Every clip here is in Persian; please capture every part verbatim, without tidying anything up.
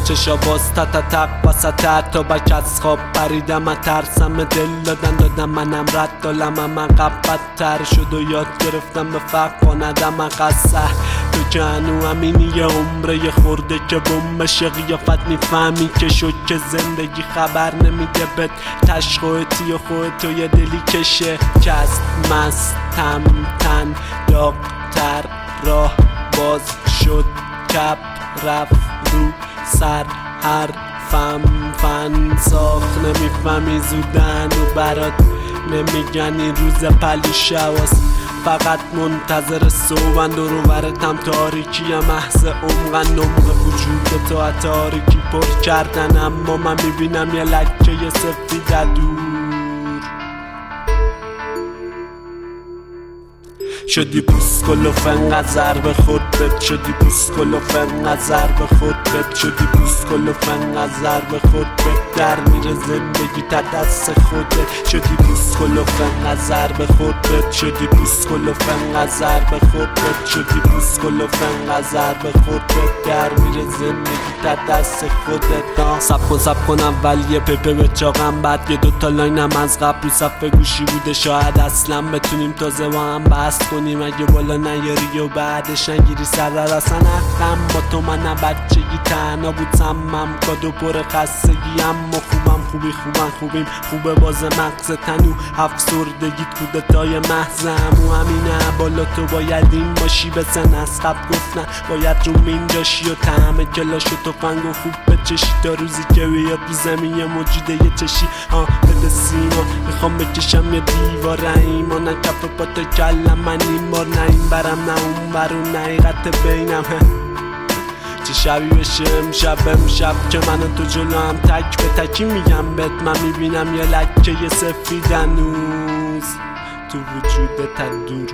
چشا باز تا تا تق واسه تا بک از خواب پریدم ترسم دل دادن دادم منم رد دالم من قبط تر شد و یاد گرفتم به فقر ندم قصه تو که هنو همینی یه عمره یه خورده که بوم بشه قیافت میفهمی که شد که زندگی خبر نمیده بهت تش خودتی و خودتو یه دلی کشه کست مستم تن داغتر راه باز شد کپ رفت رو سر حرفم فن ساخت نمیفهمی زودن و برات نمیگن این روز پلیشه واست فقط منتظر صبحن دورو برتم تاریکی محض عمقن نمق وجود تو تاریکی پر کردن اما من میبینم یه لکه یه سفید دور شدی پوسکلوف انقدر ضربه خورد بد شدی پوسکلوف انقدر ضربه خورد بد شدی پوسکلوف انقدر ضربه خورد بد در میره زندگی تا دست خودت شدی پوسکلوف انقدر ضربه خورد بد شدی پوسکلوف انقدر ضربه خورد بد شدی پوسکلوف انقدر ضربه خورد بد در میره زندگی تا دست خودت سب کن سب کن اول یه پپه به چاقم بعد یه دوتا لاینم از قبل رو صفحه گوشی بوده شاید اصلا بتونیم تازه با هم بحث کنیم اگه بالا نیاری و بعدش نگیری سر در اصلا حقم با تو من بچگی تنها بود سمم کادو پر خستگی اما خوبم خوبی خوبم خوبیم خوبه باز مغز تنو افسردگیت کودتای محضم و همینه بالا تو باید این باشی به سن از قبل گفتن باید رو مین جاشی و طعم کلاش و تفنگ و خوب بچشی تا روزی که بیاد تو زمین یه موجوده یه چشی آه بده سیما میخوام بکشم یه دیوار ایمان کف پا کلم من این بار نه این برم نه اون برون نه حقیقت بینم چه شبی بشه امشب امشب که من و تو جلو هم تک به تکی میگم بهت من میبینم یه لکه یه سفید هنوز تو وجودت دور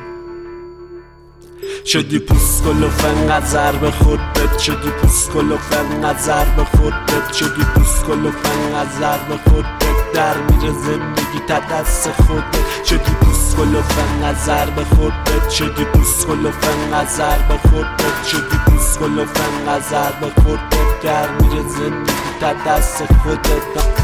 شدی پوسکلوف انقدر ضربه خورد بد شدی پوسکلوف انقدر ضربه خورد بد شدی پوسکلوف انقدر ضربه خورد بد در میره زندگی تا دست خودت شدی پوسکلوف انقدر ضربه خورد بد شدی پوسکلوف انقدر ضربه خورد بد شدی پوسکلوف انقدر ضربه خورد بد در میره زندگی تا دست خودت